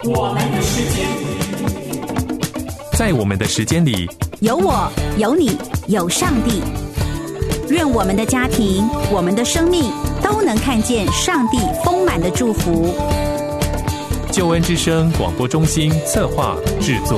我们的时间， 在我们的时间里， 有我，有你，有上帝。愿我们的家庭，我们的生命都能看见上帝丰满的祝福。 救恩之声广播中心策划制作。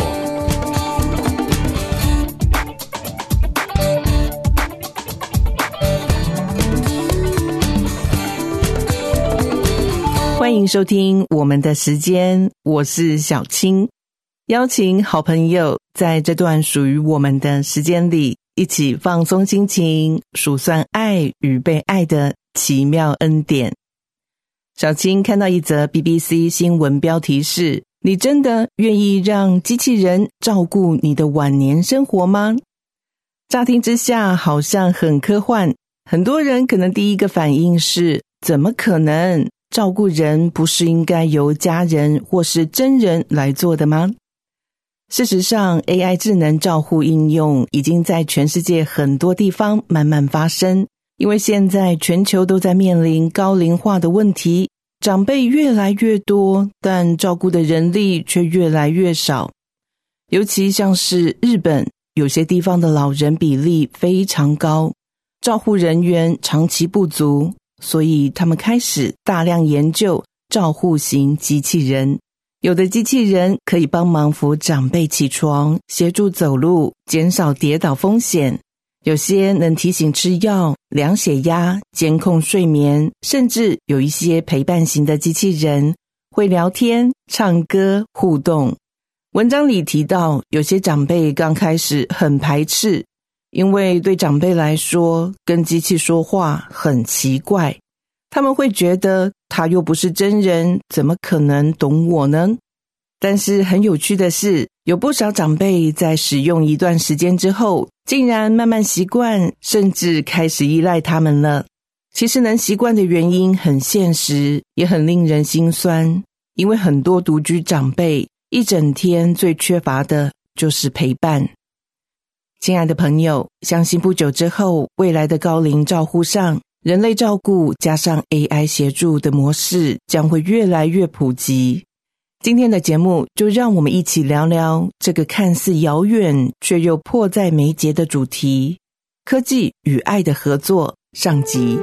欢迎收听我们的时间，我是小青，邀请好朋友在这段属于我们的时间里，一起放松心情，数算爱与被爱的奇妙恩典。小青看到一则 BBC 新闻标题是：你真的愿意让机器人照顾你的晚年生活吗？乍听之下好像很科幻，很多人可能第一个反应是：怎么可能？照顾人不是应该由家人或是真人来做的吗？事实上 AI 智能照护应用已经在全世界很多地方慢慢发生，因为现在全球都在面临高龄化的问题，长辈越来越多，但照顾的人力却越来越少。尤其像是日本，有些地方的老人比例非常高，照护人员长期不足，所以他们开始大量研究照护型机器人。有的机器人可以帮忙扶长辈起床，协助走路，减少跌倒风险。有些能提醒吃药、量血压、监控睡眠，甚至有一些陪伴型的机器人会聊天、唱歌、互动。文章里提到，有些长辈刚开始很排斥，因为对长辈来说，跟机器说话很奇怪，他们会觉得他又不是真人，怎么可能懂我呢？但是很有趣的是，有不少长辈在使用一段时间之后，竟然慢慢习惯，甚至开始依赖他们了。其实能习惯的原因很现实，也很令人心酸，因为很多独居长辈一整天最缺乏的就是陪伴。亲爱的朋友，相信不久之后，未来的高龄照护上，人类照顾加上 AI 协助的模式将会越来越普及。今天的节目就让我们一起聊聊这个看似遥远却又迫在眉睫的主题——科技与爱的合作上集。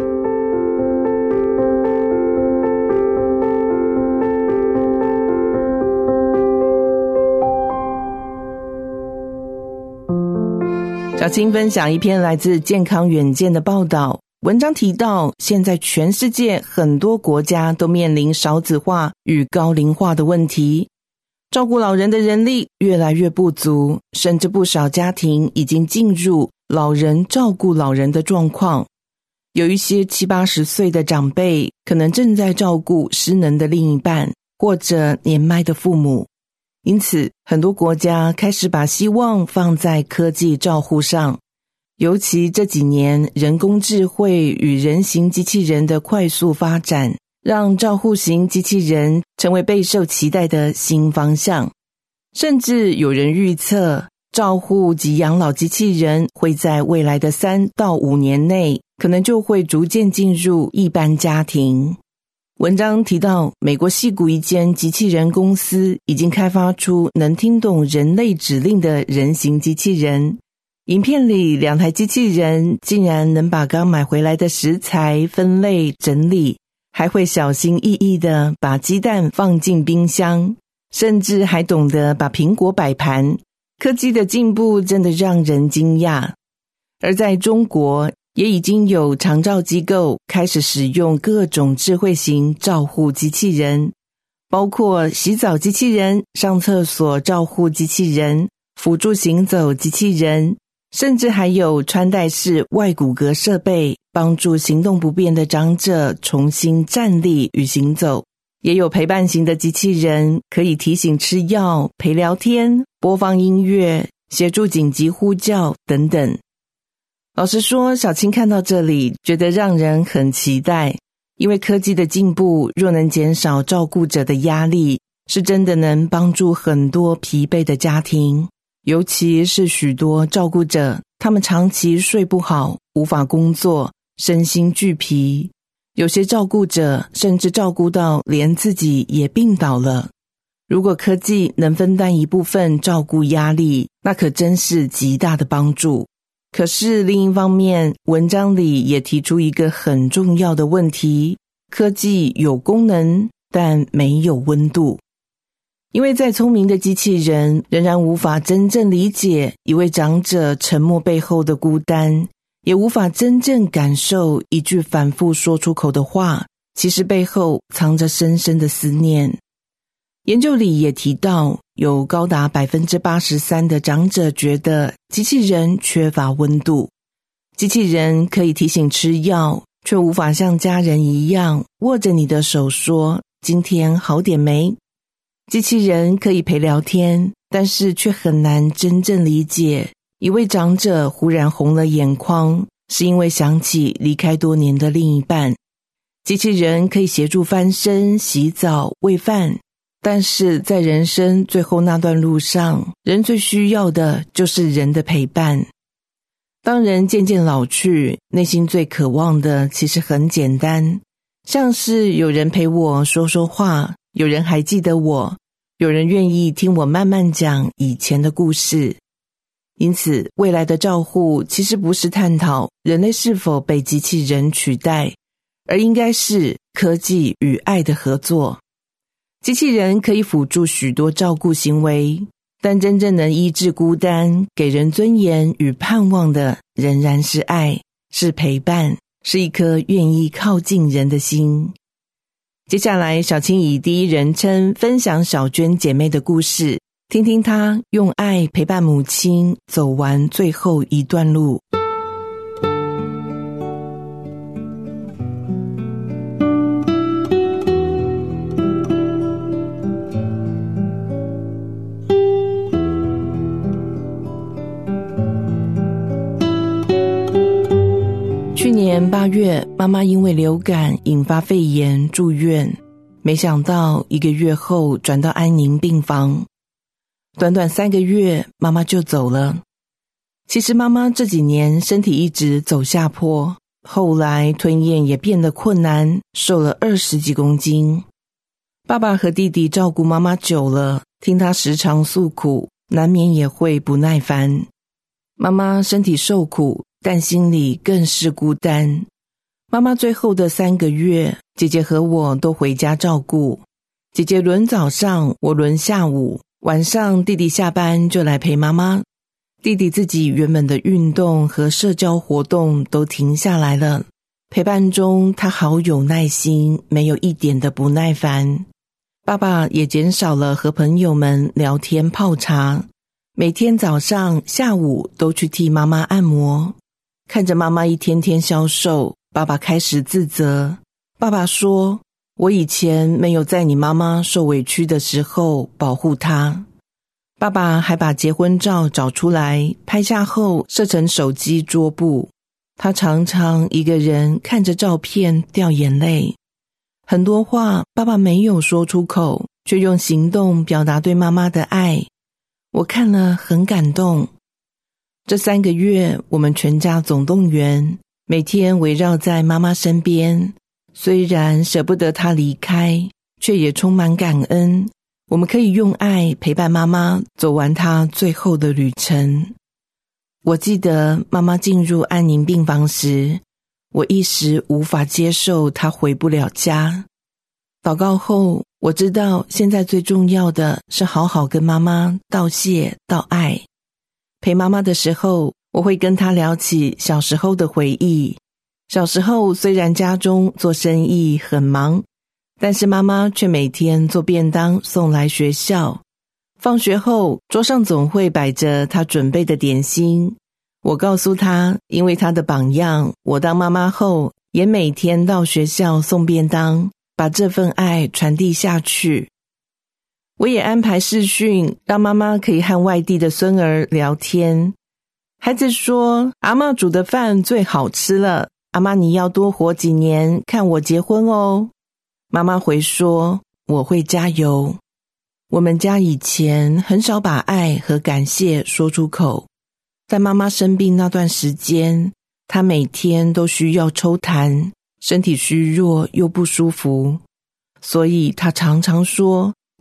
小青分享一篇来自健康远见的报道，文章提到，现在全世界很多国家都面临少子化与高龄化的问题，照顾老人的人力越来越不足，甚至不少家庭已经进入老人照顾老人的状况。有一些70、80岁的长辈可能正在照顾失能的另一半，或者年迈的父母。因此，很多国家开始把希望放在科技照护上，尤其这几年人工智慧与人形机器人的快速发展，让照护型机器人成为备受期待的新方向。甚至有人预测，照护及养老机器人会在未来的3到5年内，可能就会逐渐进入一般家庭。文章提到，美国矽谷一间机器人公司已经开发出能听懂人类指令的人形机器人。影片里2台机器人竟然能把刚买回来的食材分类整理，还会小心翼翼地把鸡蛋放进冰箱，甚至还懂得把苹果摆盘。科技的进步真的让人惊讶。而在中国，也已经有长照机构开始使用各种智慧型照护机器人，包括洗澡机器人、上厕所照护机器人、辅助行走机器人，甚至还有穿戴式外骨骼设备，帮助行动不便的长者重新站立与行走。也有陪伴型的机器人，可以提醒吃药、陪聊天、播放音乐、协助紧急呼叫等等。老实说，小青看到这里觉得让人很期待，因为科技的进步若能减少照顾者的压力，是真的能帮助很多疲惫的家庭，尤其是许多照顾者，他们长期睡不好，无法工作，身心俱疲，有些照顾者甚至照顾到连自己也病倒了。 如果科技能分担一部分照顾压力，那可真是极大的帮助。可是另一方面，文章里也提出一个很重要的问题，科技有功能，但没有温度。因为再聪明的机器人仍然无法真正理解一位长者沉默背后的孤单，也无法真正感受一句反复说出口的话，其实背后藏着深深的思念。研究里也提到，有高达 83% 的长者觉得机器人缺乏温度。机器人可以提醒吃药，却无法像家人一样握着你的手说今天好点没。机器人可以陪聊天，但是却很难真正理解一位长者忽然红了眼眶，是因为想起离开多年的另一半。机器人可以协助翻身、洗澡、喂饭，但是在人生最后那段路上，人最需要的就是人的陪伴。当人渐渐老去，内心最渴望的其实很简单，像是有人陪我说说话，有人还记得我，有人愿意听我慢慢讲以前的故事。因此，未来的照护其实不是探讨人类是否被机器人取代，而应该是科技与爱的合作。机器人可以辅助许多照顾行为，但真正能医治孤单、给人尊严与盼望的，仍然是爱，是陪伴，是一颗愿意靠近人的心。接下来，小青以第一人称分享小娟姐妹的故事，听听她用爱陪伴母亲走完最后一段路。去年8月，妈妈因为流感引发肺炎住院，没想到1个月后转到安宁病房。短短3个月，妈妈就走了。其实妈妈这几年身体一直走下坡，后来吞咽也变得困难，瘦了20几公斤。爸爸和弟弟照顾妈妈久了，听她时常诉苦，难免也会不耐烦。妈妈身体受苦，但心里更是孤单。妈妈最后的3个月，姐姐和我都回家照顾。姐姐轮早上，我轮下午，晚上弟弟下班就来陪妈妈。弟弟自己原本的运动和社交活动都停下来了，陪伴中他好有耐心，没有一点的不耐烦。爸爸也减少了和朋友们聊天泡茶，每天早上下午都去替妈妈按摩。看着妈妈一天天消瘦，爸爸开始自责。爸爸说，我以前没有在你妈妈受委屈的时候保护她。爸爸还把结婚照找出来，拍下后设成手机桌布。他常常一个人看着照片掉眼泪。很多话爸爸没有说出口，却用行动表达对妈妈的爱。我看了很感动。这3个月，我们全家总动员，每天围绕在妈妈身边。虽然舍不得她离开，却也充满感恩。我们可以用爱陪伴妈妈走完她最后的旅程。我记得妈妈进入安宁病房时，我一时无法接受她回不了家。祷告后，我知道现在最重要的是好好跟妈妈道谢道爱。陪妈妈的时候，我会跟她聊起小时候的回忆。小时候虽然家中做生意很忙，但是妈妈却每天做便当送来学校。放学后，桌上总会摆着她准备的点心。我告诉她，因为她的榜样，我当妈妈后也每天到学校送便当，把这份爱传递下去。我也安排视讯，让妈妈可以和外地的孙儿聊天。孩子说，阿嬷煮的饭最好吃了，阿嬷你要多活几年，看我结婚哦。妈妈回说，我会加油。我们家以前很少把爱和感谢说出口。在妈妈生病那段时间，她每天都需要抽痰，身体虚弱又不舒服，所以她常常说，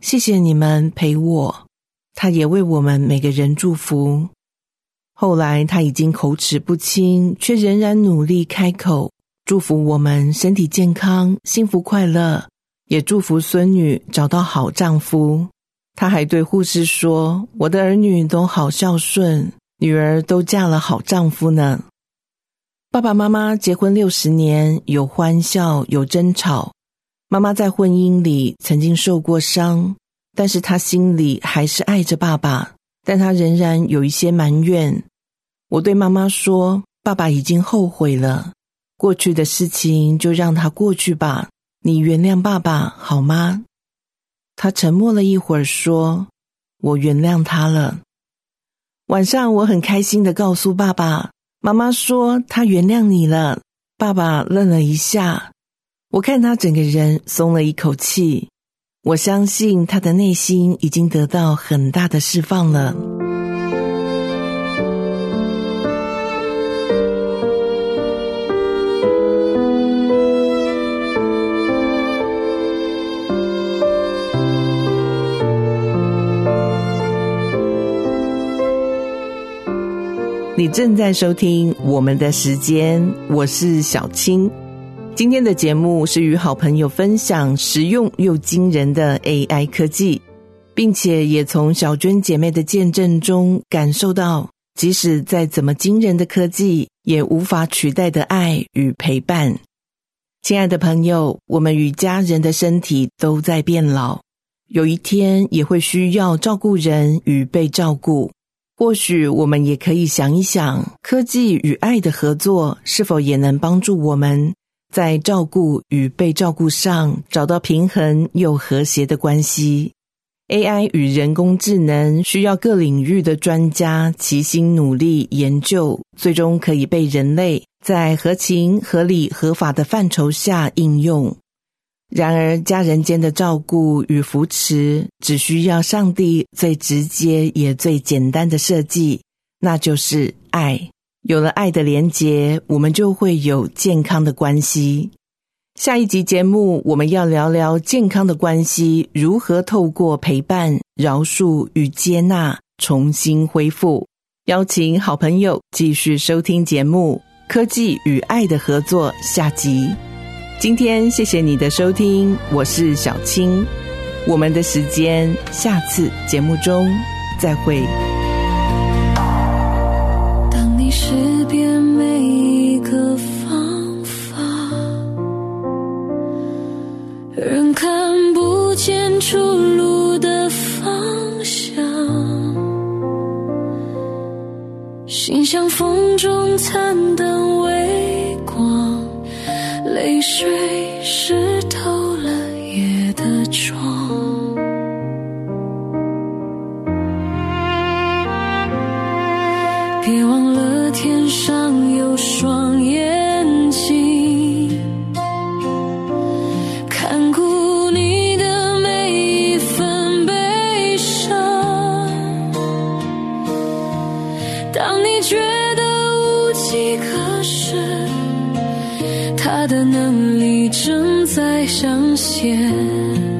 谢谢你们陪我。他也为我们每个人祝福。后来他已经口齿不清，却仍然努力开口，祝福我们身体健康、幸福快乐，也祝福孙女找到好丈夫。他还对护士说，我的儿女都好孝顺，女儿都嫁了好丈夫呢。爸爸妈妈结婚60年，有欢笑，有争吵。妈妈在婚姻里曾经受过伤，但是她心里还是爱着爸爸，但她仍然有一些埋怨。我对妈妈说，爸爸已经后悔了，过去的事情就让它过去吧，你原谅爸爸好吗？她沉默了一会儿说，我原谅他了。晚上我很开心地告诉爸爸，妈妈说她原谅你了。爸爸愣了一下，我看他整个人松了一口气，我相信他的内心已经得到很大的释放了。你正在收听我们的时间，我是小青。今天的节目是与好朋友分享实用又惊人的 AI 科技，并且也从小娟姐妹的见证中感受到，即使再怎么惊人的科技，也无法取代的爱与陪伴。亲爱的朋友，我们与家人的身体都在变老，有一天也会需要照顾人与被照顾。或许我们也可以想一想，科技与爱的合作是否也能帮助我们在照顾与被照顾上找到平衡又和谐的关系。 AI 与人工智能需要各领域的专家齐心努力研究，最终可以被人类在合情、合理、合法的范畴下应用。然而家人间的照顾与扶持只需要上帝最直接也最简单的设计，那就是爱。有了爱的连结，我们就会有健康的关系。下一集节目我们要聊聊健康的关系如何透过陪伴、饶恕与接纳重新恢复。邀请好朋友继续收听节目科技与爱的合作下集。今天谢谢你的收听，我是小青。我们的时间下次节目中再会。 当你识别每一个方法，人看不见出路的方向，心像风中残灯微光，泪水湿透了夜的窗。别忘了天上有双眼睛，看顾你的每一份悲伤。当你觉得无计可施，他的能力正在彰显。